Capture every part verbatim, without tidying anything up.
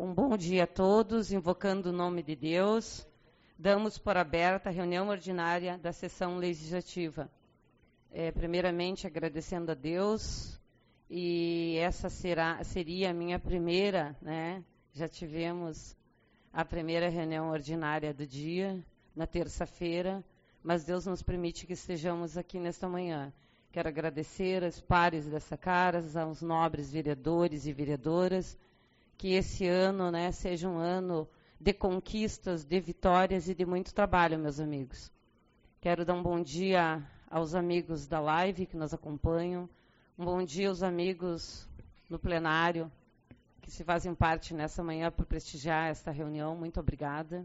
Um bom dia a todos, invocando o nome de Deus, damos por aberta a reunião ordinária da sessão legislativa. É, primeiramente, agradecendo a Deus, e essa será, seria a minha primeira, né? Já tivemos a primeira reunião ordinária do dia, na terça-feira, mas Deus nos permite que estejamos aqui nesta manhã. Quero agradecer aos pares dessa casa, aos nobres vereadores e vereadoras, que esse ano, né, seja um ano de conquistas, de vitórias e de muito trabalho, meus amigos. Quero dar um bom dia aos amigos da live que nos acompanham, um bom dia aos amigos no plenário, que se fazem parte nessa manhã para prestigiar esta reunião. Muito obrigada.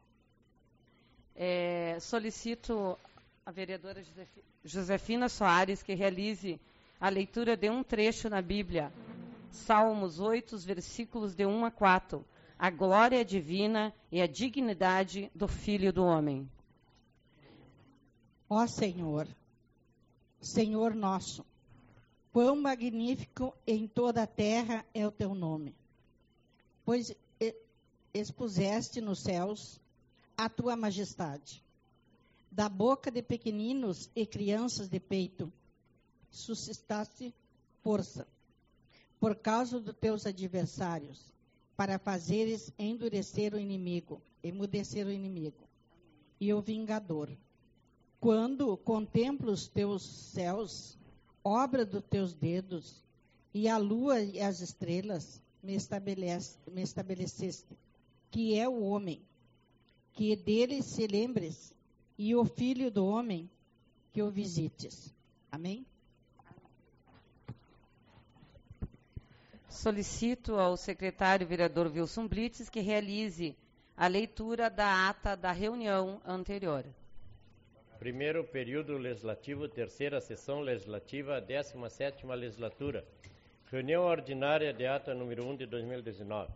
É, solicito a vereadora Josefina Soares que realize a leitura de um trecho na Bíblia, Salmos oito, versículos de um a quatro, a glória divina e a dignidade do Filho do Homem. Ó Senhor, Senhor nosso, quão magnífico em toda a terra é o teu nome, pois expuseste nos céus a tua majestade. Da boca de pequeninos e crianças de peito, suscitaste força, por causa dos teus adversários, para fazeres endurecer o inimigo, emudecer o inimigo, e o vingador. Quando contemplo os teus céus, obra dos teus dedos, e a lua e as estrelas, me, estabelece, me estabeleceste, que é o homem, que dele se lembres, e o Filho do Homem, que o visites. Amém? Solicito ao secretário vereador Wilson Blitzes que realize a leitura da ata da reunião anterior. Primeiro período legislativo, terceira sessão legislativa, décima sétima legislatura. Reunião ordinária de ata número um de dois mil e dezenove.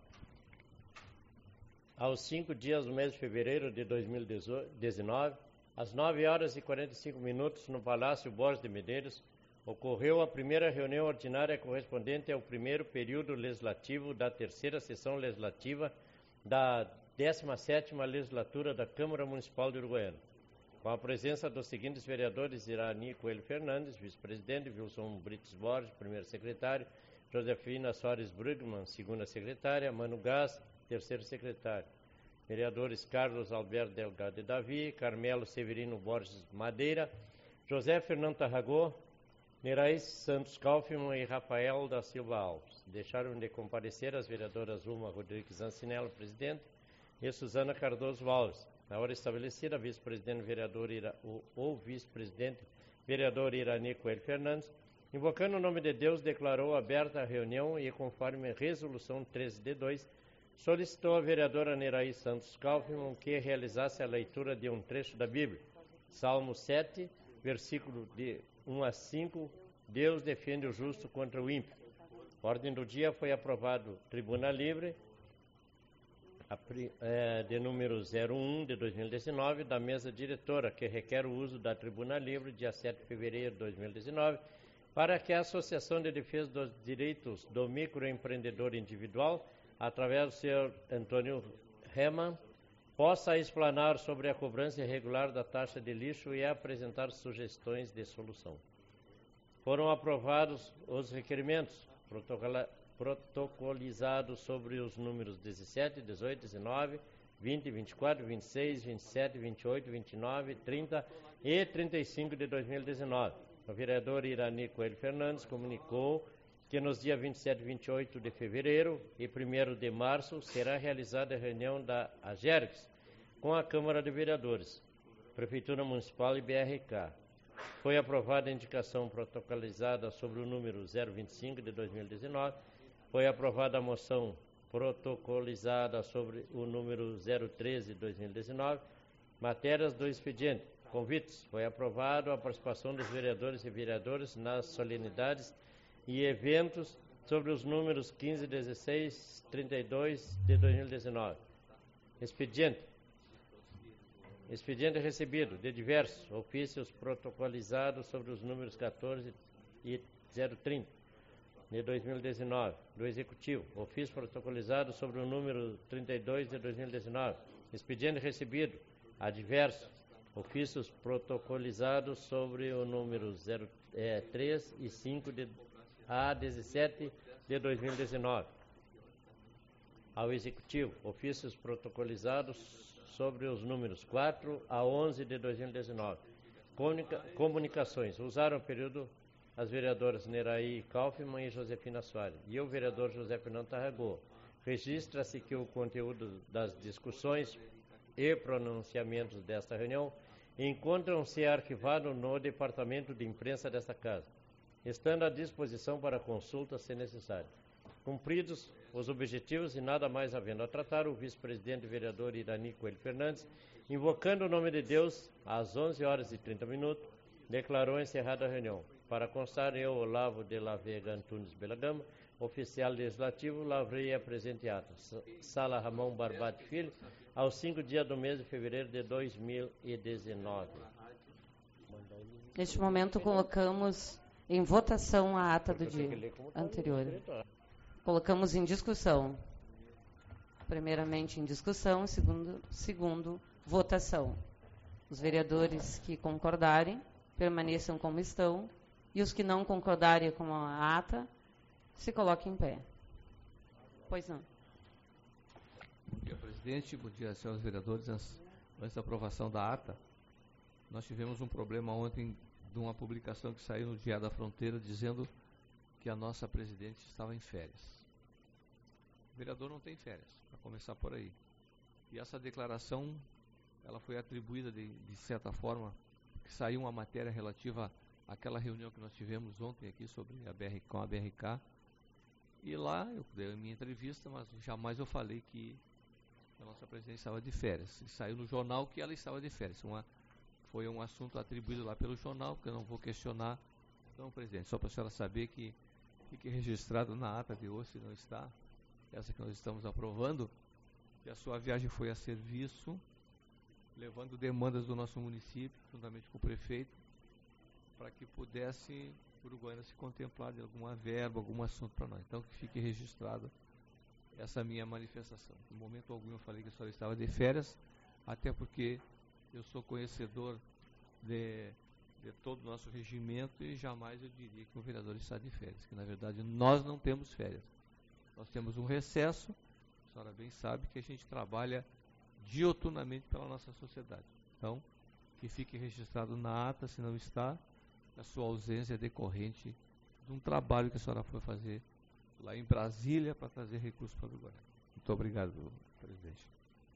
Aos cinco dias do mês de fevereiro de dois mil e dezenove, às nove horas e quarenta e cinco minutos, no Palácio Borges de Medeiros, ocorreu a primeira reunião ordinária correspondente ao primeiro período legislativo da terceira sessão legislativa da décima sétima legislatura da Câmara Municipal de Uruguaiana, com a presença dos seguintes vereadores: Irani Coelho Fernandes, vice-presidente; Wilson Brites Borges, primeiro secretário; Josefina Soares Brugman, segunda secretária; Mano Gás, terceiro secretário; vereadores Carlos Alberto Delgado de Davi, Carmelo Severino Borges Madeira, José Fernando Tarragó, Nerais Santos Kaufmann e Rafael da Silva Alves. Deixaram de comparecer as vereadoras Uma Rodrigues Ancinello, presidente, e Suzana Cardoso Alves. Na hora estabelecida, vice-presidente vereador Ira, ou, ou vice-presidente vereador Irani Coelho Fernandes, invocando o nome de Deus, declarou aberta a reunião e, conforme resolução treze de dois, solicitou a vereadora Nerais Santos Kaufmann que realizasse a leitura de um trecho da Bíblia, Salmo sete, versículo de um a cinco, Deus defende o justo contra o ímpio. Ordem do dia foi aprovado Tribuna Livre, a, é, de número zero um de dois mil e dezenove, da mesa diretora, que requer o uso da Tribuna Livre, dia sete de fevereiro de dois mil e dezenove, para que a Associação de Defesa dos Direitos do Microempreendedor Individual, através do senhor Antônio Reman, possa explanar sobre a cobrança irregular da taxa de lixo e apresentar sugestões de solução. Foram aprovados os requerimentos protocola, protocolizados sobre os números dezessete, dezoito, dezenove, vinte, vinte e quatro, vinte e seis, vinte e sete, vinte e oito, vinte e nove, trinta e trinta e cinco de dois mil e dezenove. O vereador Irani Coelho Fernandes comunicou que nos dias vinte e sete e vinte e oito de fevereiro e primeiro de março será realizada a reunião da AGERGS com a Câmara de Vereadores, Prefeitura Municipal e B R K. Foi aprovada a indicação protocolizada sobre o número zero vinte e cinco de dois mil e dezenove. Foi aprovada a moção protocolizada sobre o número zero treze de dois mil e dezenove. Matérias do expediente. Convites. Foi aprovado a participação dos vereadores e vereadoras nas solenidades e eventos sobre os números quinze, dezesseis, trinta e dois de dois mil e dezenove. Expediente. Expediente recebido de diversos ofícios protocolizados sobre os números quatorze e zero trinta. de dois mil e dezenove, do Executivo, ofício protocolizado sobre o número trinta e dois de dois mil e dezenove, expediente recebido, adverso, ofícios protocolizados sobre o número zero, é, três e cinco de, a dezessete de dois mil e dezenove. Ao Executivo, ofícios protocolizados sobre os números quatro a onze de dois mil e dezenove. Comunica, comunicações. Usaram o período as vereadoras Neraí Kaufmann e Josefina Soares e o vereador José Fernando Tarragó. Registra-se que o conteúdo das discussões e pronunciamentos desta reunião encontram-se arquivados no departamento de imprensa desta Casa, estando à disposição para consulta se necessário. Cumpridos os objetivos e nada mais havendo a tratar, o vice-presidente vereador Irani Coelho Fernandes, invocando o nome de Deus, às onze horas e trinta minutos, declarou encerrada a reunião. Para constar, eu, Olavo de la Vega Antunes Belagama, oficial legislativo, lavrei a presente ato. Sala Ramon Barbati Filho, aos cinco dias do mês de fevereiro de dois mil e dezenove. Neste momento, colocamos em votação a ata do dia anterior. Colocamos em discussão. Primeiramente em discussão, segundo, segundo votação. Os vereadores que concordarem permaneçam como estão e os que não concordarem com a ata se coloquem em pé. Pois não. Bom dia, presidente. Bom dia, senhores vereadores. Antes, antes da aprovação da ata, nós tivemos um problema ontem de uma publicação que saiu no Diário da Fronteira dizendo que a nossa presidente estava em férias. O vereador não tem férias, para começar por aí. E essa declaração, ela foi atribuída de, de certa forma, que saiu uma matéria relativa àquela reunião que nós tivemos ontem aqui sobre a B R, com a B R K. E lá eu dei a minha entrevista, mas jamais eu falei que a nossa presidente estava de férias. E saiu no jornal que ela estava de férias. Uma, foi um assunto atribuído lá pelo jornal, que eu não vou questionar. Então, presidente, só para a senhora saber que fique registrado na ata de hoje, se não está, essa que nós estamos aprovando, que a sua viagem foi a serviço, levando demandas do nosso município, juntamente com o prefeito, para que pudesse Uruguaiana se contemplar de alguma verba, algum assunto para nós. Então, que fique registrada essa minha manifestação. Em momento algum eu falei que a senhora estava de férias, até porque eu sou conhecedor de, de todo o nosso regimento e jamais eu diria que o vereador está de férias, que na verdade nós não temos férias. Nós temos um recesso, a senhora bem sabe que a gente trabalha dioturnamente pela nossa sociedade. Então, que fique registrado na ata, se não está, a sua ausência é decorrente de um trabalho que a senhora foi fazer lá em Brasília para trazer recursos para o Uruguai. Muito obrigado, presidente.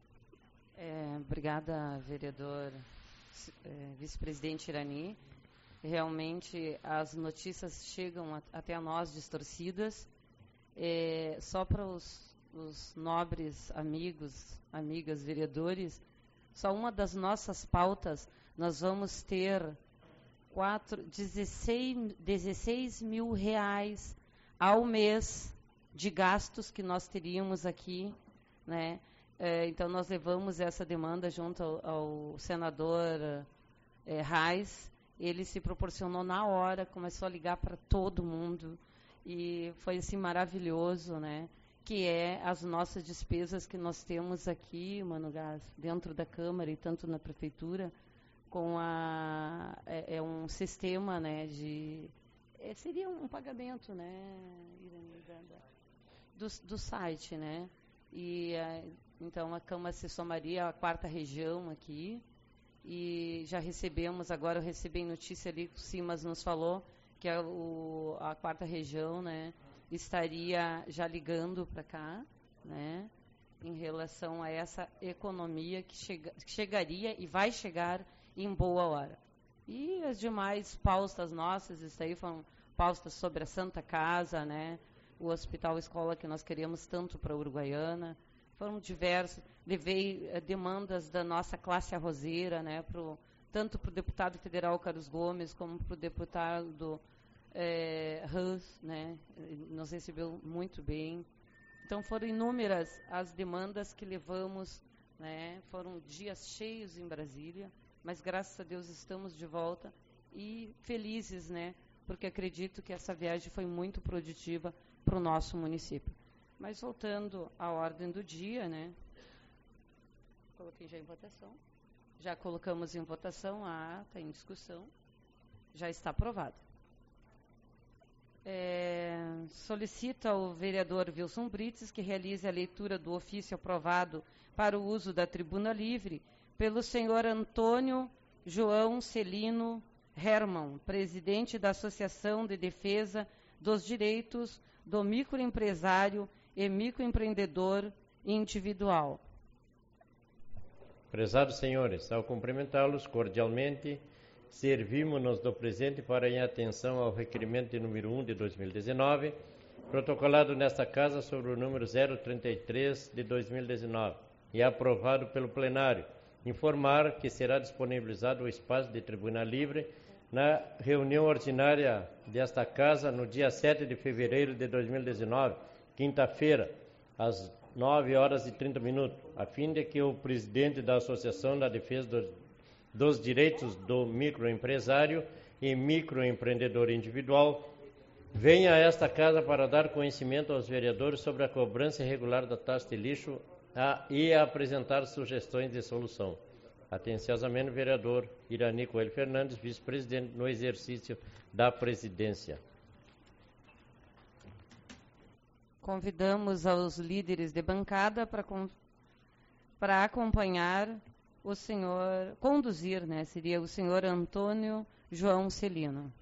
É, obrigada, vereador, é, vice-presidente Irani. Realmente as notícias chegam a, até a nós distorcidas. É, só para os, os nobres amigos, amigas vereadores, só uma das nossas pautas, nós vamos ter quatro, dezesseis, dezesseis mil reais ao mês de gastos que nós teríamos aqui, né? É, então, nós levamos essa demanda junto ao, ao senador é, Reis. Ele se proporcionou na hora, começou a ligar para todo mundo. E foi, assim, maravilhoso, né? Que é as nossas despesas que nós temos aqui, Mano Gás, dentro da Câmara e tanto na Prefeitura, com a... É, é um sistema, né, de... É, seria um pagamento, né, Irene, da, da, do, do site, né? E... A, Então, a Câmara se somaria à quarta região aqui, e já recebemos, agora eu recebi notícia ali, o Simas nos falou, que a, o, a quarta região, né, estaria já ligando para cá, né, em relação a essa economia que, chega, que chegaria e vai chegar em boa hora. E as demais pautas nossas, isso aí foram pautas sobre a Santa Casa, né, o Hospital Escola que nós queremos tanto para a Uruguaiana. Foram diversos, levei eh, demandas da nossa classe arrozeira, né, pro, tanto para o deputado federal Carlos Gomes, como para o deputado eh, Hans, né, nos recebeu muito bem. Então, foram inúmeras as demandas que levamos, né, foram dias cheios em Brasília, mas, graças a Deus, estamos de volta e felizes, né, porque acredito que essa viagem foi muito produtiva para o nosso município. Mas voltando à ordem do dia, né? Coloquei já em votação. Já colocamos em votação a ata em discussão. Já está aprovado. É, solicito ao vereador Wilson Brites que realize a leitura do ofício aprovado para o uso da tribuna livre pelo senhor Antônio João Celino Herman, presidente da Associação de Defesa dos Direitos do Microempresário e Microempreendedor Individual. Prezados senhores, ao cumprimentá-los cordialmente, servimos-nos do presente para em atenção ao requerimento de número um de dois mil e dezenove, protocolado nesta Casa sobre o número zero trinta e três de dois mil e dezenove e aprovado pelo plenário, informar que será disponibilizado o espaço de tribuna livre na reunião ordinária desta Casa no dia sete de fevereiro de dois mil e dezenove, quinta-feira, às nove horas e trinta minutos, a fim de que o presidente da Associação da Defesa dos, dos Direitos do Microempresário e Microempreendedor Individual venha a esta Casa para dar conhecimento aos vereadores sobre a cobrança irregular da taxa de lixo a, e a apresentar sugestões de solução. Atenciosamente, vereador Irani Coelho Fernandes, vice-presidente no exercício da presidência. Convidamos aos líderes de bancada para para acompanhar o senhor, conduzir, né, seria o senhor Antônio João Celino.